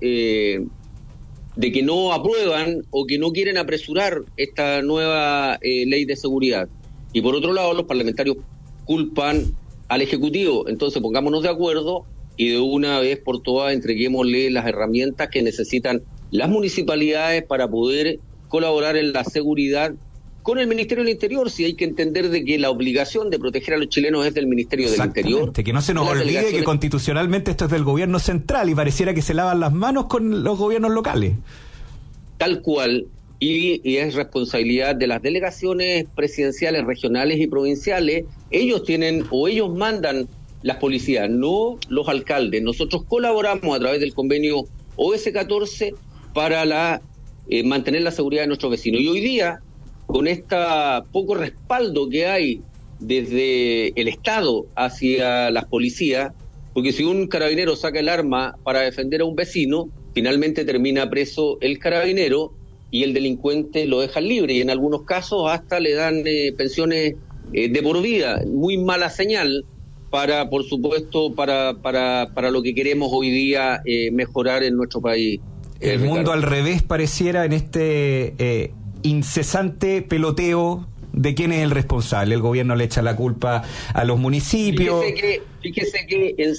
aprueban o que no quieren apresurar esta nueva ley de seguridad, y por otro lado los parlamentarios culpan al Ejecutivo. Entonces pongámonos de acuerdo y de una vez por todas entreguémosle las herramientas que necesitan las municipalidades para poder colaborar en la seguridad con el Ministerio del Interior. Si hay que entender de que la obligación de proteger a los chilenos es del Ministerio del Interior. Que no se nos olvide que constitucionalmente esto es del gobierno central y pareciera que se lavan las manos con los gobiernos locales. Tal cual, y es responsabilidad de las delegaciones presidenciales, regionales y provinciales. Ellos mandan las policías, no los alcaldes. Nosotros colaboramos a través del convenio OS-14 para mantener la seguridad de nuestros vecinos. Y hoy día, con este poco respaldo que hay desde el Estado hacia las policías, porque si un carabinero saca el arma para defender a un vecino, finalmente termina preso el carabinero y el delincuente lo deja libre, y en algunos casos hasta le dan pensiones de por vida. Muy mala señal para, por supuesto, para lo que queremos hoy día mejorar en nuestro país. El mundo al revés pareciera en este incesante peloteo de quién es el responsable. El gobierno le echa la culpa a los municipios. Fíjese que en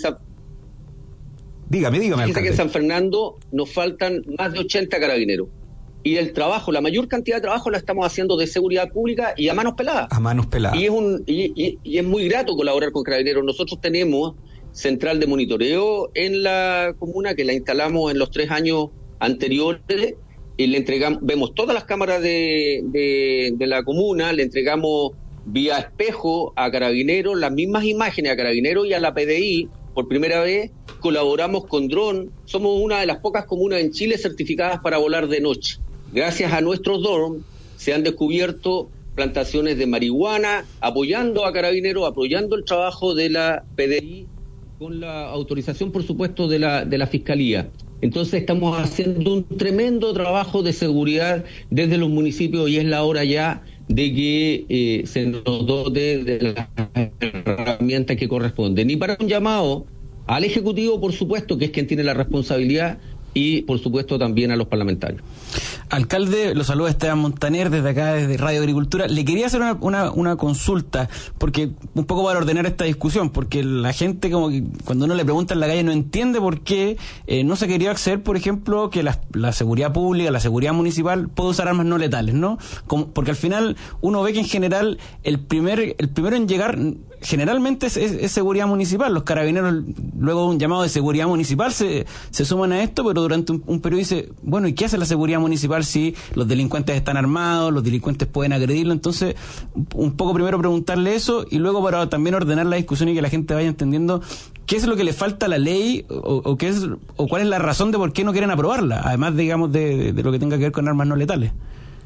Dígame, fíjese que en San Fernando nos faltan más de 80 carabineros. Y el trabajo, la mayor cantidad de trabajo la estamos haciendo de seguridad pública y a manos peladas. A manos peladas. Y es muy grato colaborar con carabineros. Nosotros tenemos central de monitoreo en la comuna que la instalamos en los 3 años anteriores, y le entregamos, vemos todas las cámaras de la comuna, le entregamos vía espejo a carabineros las mismas imágenes a carabineros y a la PDI. Por primera vez colaboramos con dron. Somos una de las pocas comunas en Chile certificadas para volar de noche. Gracias a nuestros drones se han descubierto plantaciones de marihuana, apoyando a carabineros, apoyando el trabajo de la PDI con la autorización, por supuesto, de la Fiscalía. Entonces estamos haciendo un tremendo trabajo de seguridad desde los municipios, y es la hora ya de que se nos dote de las herramientas que corresponden. Y para un llamado al Ejecutivo, por supuesto, que es quien tiene la responsabilidad, y por supuesto también a los parlamentarios. Alcalde, lo saluda Esteban Montaner desde acá, desde Radio Agricultura. Le quería hacer una consulta, porque un poco para ordenar esta discusión, porque la gente, como que cuando uno le pregunta en la calle, no entiende por qué no se quería acceder, por ejemplo, que la seguridad pública, la seguridad municipal puede usar armas no letales, ¿no? Porque al final uno ve que en general el primero en llegar generalmente es seguridad municipal. Los carabineros, luego de un llamado de seguridad municipal, se suman a esto, pero durante un periodo dice, bueno, ¿y qué hace la seguridad municipal si los delincuentes están armados, los delincuentes pueden agredirlo? Entonces, un poco primero preguntarle eso, y luego para también ordenar la discusión y que la gente vaya entendiendo qué es lo que le falta a la ley, o cuál es la razón de por qué no quieren aprobarla, además, digamos, de lo que tenga que ver con armas no letales.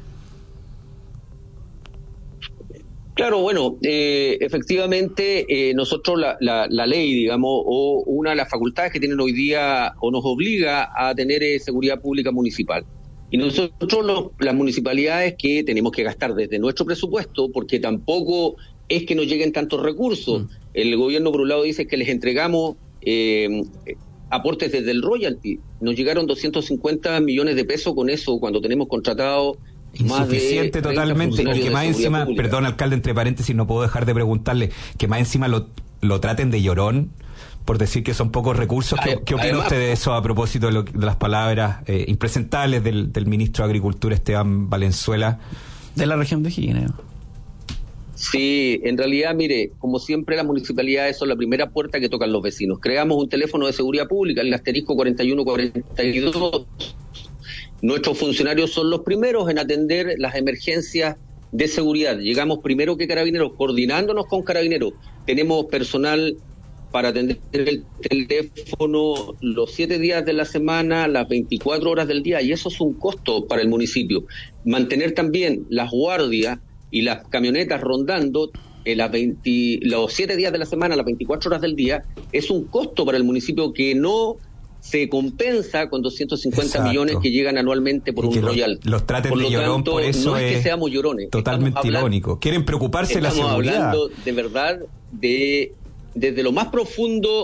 Claro, bueno, efectivamente nosotros la ley, digamos, o una de las facultades que tienen hoy día, o nos obliga a tener seguridad pública municipal. Y nosotros las municipalidades que tenemos que gastar desde nuestro presupuesto, porque tampoco es que nos lleguen tantos recursos. El gobierno por un lado dice que les entregamos aportes desde el royalty. Nos llegaron 250 millones de pesos con eso, cuando tenemos contratado insuficiente totalmente, y que más encima, pública. Perdón, alcalde, entre paréntesis, no puedo dejar de preguntarle, que más encima lo traten de llorón por decir que son pocos recursos. ¿Qué opina usted de eso a propósito de las palabras impresentables del ministro de Agricultura, Esteban Valenzuela, de la región de Higgins? Sí, en realidad, mire, como siempre las municipalidades son la primera puerta que tocan los vecinos. Creamos un teléfono de seguridad pública, el asterisco 4142. Nuestros funcionarios son los primeros en atender las emergencias de seguridad. Llegamos primero que Carabineros, coordinándonos con Carabineros. Tenemos personal para atender el teléfono los 7 días de la semana, las 24 horas del día, y eso es un costo para el municipio. Mantener también las guardias y las camionetas rondando los 7 días de la semana, las 24 horas del día, es un costo para el municipio que no se compensa con 250 millones que llegan anualmente por un royal. Los traten de llorón, por eso no es que seamos llorones. Totalmente irónico. Quieren preocuparse de la seguridad. Estamos hablando de verdad desde lo más profundo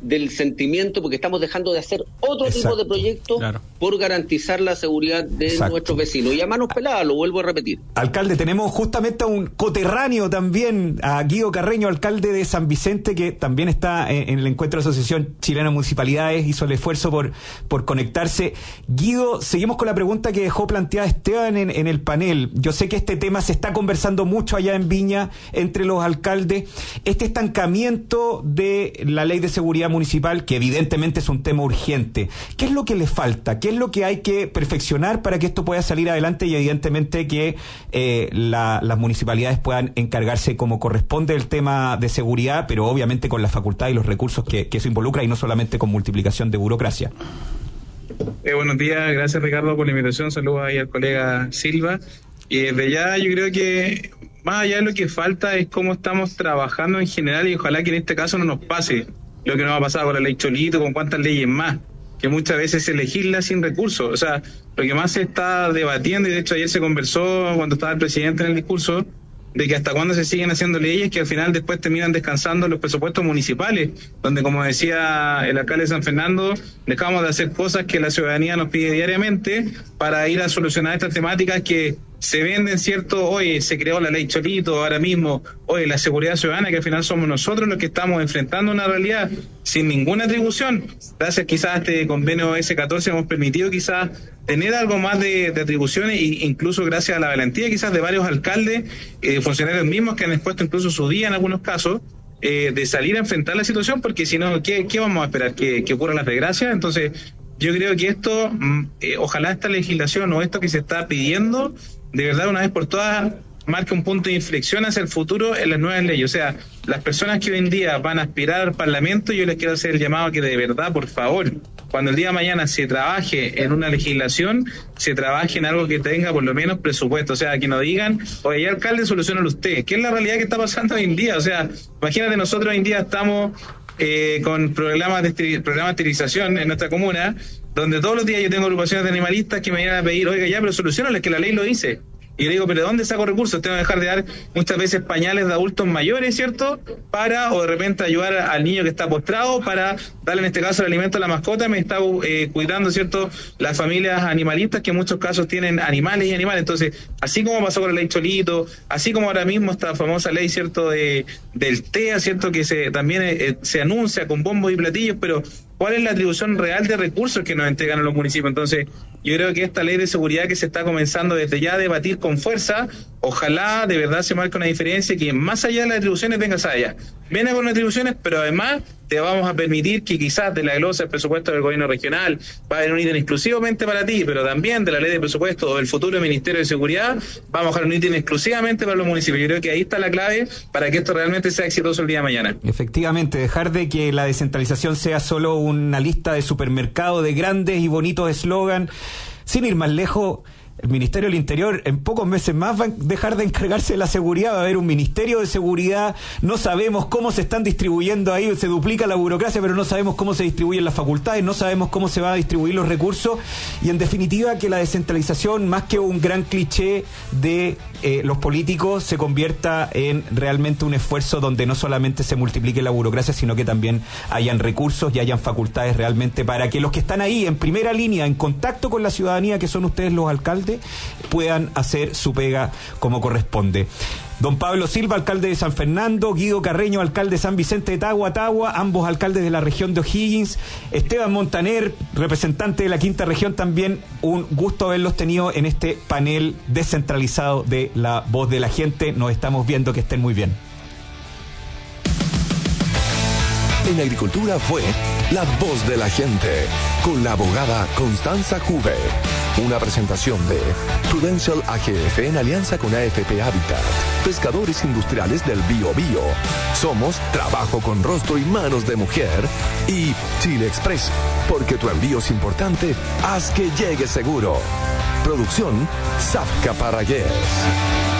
del sentimiento, porque estamos dejando de hacer otro tipo de proyectos por garantizar la seguridad de nuestros vecinos. Y a manos peladas, lo vuelvo a repetir. Alcalde, tenemos justamente a un coterráneo también, a Guido Carreño, alcalde de San Vicente, que también está en el encuentro de la Asociación Chilena de Municipalidades, hizo el esfuerzo por conectarse. Guido, seguimos con la pregunta que dejó planteada Esteban en el panel. Yo sé que este tema se está conversando mucho allá en Viña entre los alcaldes. Este estancamiento de la ley de seguridad municipal, que evidentemente es un tema urgente, ¿qué es lo que le falta? ¿Qué es lo que hay que perfeccionar para que esto pueda salir adelante y evidentemente que las municipalidades puedan encargarse como corresponde del tema de seguridad, pero obviamente con la facultad y los recursos que eso involucra y no solamente con multiplicación de burocracia? Buenos días, gracias Ricardo por la invitación, saludos ahí al colega Silva. Y desde ya yo creo que más allá de lo que falta es cómo estamos trabajando en general, y ojalá que en este caso no nos pase lo que nos ha pasado con la ley Cholito, con cuántas leyes más, que muchas veces se legisla sin recursos. O sea, lo que más se está debatiendo, y de hecho ayer se conversó cuando estaba el presidente en el discurso, de que hasta cuándo se siguen haciendo leyes que al final después terminan descansando los presupuestos municipales, donde, como decía el alcalde de San Fernando, dejamos de hacer cosas que la ciudadanía nos pide diariamente para ir a solucionar estas temáticas que se venden, ¿cierto? Hoy se creó la ley Cholito, ahora mismo, hoy la seguridad ciudadana, que al final somos nosotros los que estamos enfrentando una realidad sin ninguna atribución. Gracias quizás a este convenio S14 hemos permitido quizás tener algo más de atribuciones, e incluso gracias a la valentía quizás de varios alcaldes, funcionarios mismos que han expuesto incluso su día en algunos casos, de salir a enfrentar la situación, porque si no, ¿qué vamos a esperar? ¿Que ocurran las desgracias? Entonces, yo creo que esto, ojalá esta legislación o esto que se está pidiendo, de verdad una vez por todas marque un punto de inflexión hacia el futuro en las nuevas leyes. O sea, las personas que hoy en día van a aspirar al Parlamento, yo les quiero hacer el llamado a que de verdad, por favor, cuando el día de mañana se trabaje en una legislación, se trabaje en algo que tenga por lo menos presupuesto. O sea, que no digan, oye, alcalde, soluciónalo usted. ¿Qué es la realidad que está pasando hoy en día? O sea, imagínate, nosotros hoy en día estamos con programas de esterilización en nuestra comuna, donde todos los días yo tengo agrupaciones de animalistas que me vienen a pedir, oiga, ya, pero soluciónales, que la ley lo dice. Y le digo, pero ¿de dónde saco recursos? Tengo que dejar de dar muchas veces pañales de adultos mayores, ¿cierto? O de repente ayudar al niño que está postrado, para darle en este caso el alimento a la mascota. Me está cuidando, ¿cierto?, las familias animalistas que en muchos casos tienen animales y animales. Entonces, así como pasó con la ley Cholito, así como ahora mismo esta famosa ley, ¿cierto?, del TEA, ¿cierto?, que también se anuncia con bombos y platillos, pero ¿cuál es la atribución real de recursos que nos entregan a los municipios? Entonces, yo creo que esta ley de seguridad que se está comenzando desde ya a debatir con fuerza, ojalá de verdad se marque una diferencia, que más allá de las atribuciones vengas allá. Venga con las atribuciones, pero además te vamos a permitir que quizás de la glosa del presupuesto del gobierno regional va a haber un ítem exclusivamente para ti, pero también de la ley de presupuesto o del futuro Ministerio de Seguridad vamos a dejar un ítem exclusivamente para los municipios. Yo creo que ahí está la clave para que esto realmente sea exitoso el día de mañana. Efectivamente, dejar de que la descentralización sea solo una lista de supermercado de grandes y bonitos eslogan. Sin ir más lejos, el Ministerio del Interior en pocos meses más va a dejar de encargarse de la seguridad, va a haber un Ministerio de Seguridad, no sabemos cómo se están distribuyendo ahí, se duplica la burocracia, pero no sabemos cómo se distribuyen las facultades, no sabemos cómo se van a distribuir los recursos, y en definitiva que la descentralización, más que un gran cliché de los políticos, se convierta en realmente un esfuerzo donde no solamente se multiplique la burocracia, sino que también hayan recursos y hayan facultades realmente para que los que están ahí en primera línea, en contacto con la ciudadanía, que son ustedes los alcaldes, puedan hacer su pega como corresponde. Don Pablo Silva, alcalde de San Fernando, Guido Carreño, alcalde de San Vicente de Tagua, ambos alcaldes de la región de O'Higgins, Esteban Montaner, representante de la quinta región, también un gusto haberlos tenido en este panel descentralizado de La Voz de la Gente. Nos estamos viendo, que estén muy bien. En Agricultura fue La Voz de la Gente, con la abogada Constanza Juve. Una presentación de Prudential AGF en alianza con AFP Habitat, pescadores industriales del Biobío. Somos Trabajo con Rostro y Manos de Mujer, y Chile Express, porque tu envío es importante, haz que llegue seguro. Producción Safka Paragués.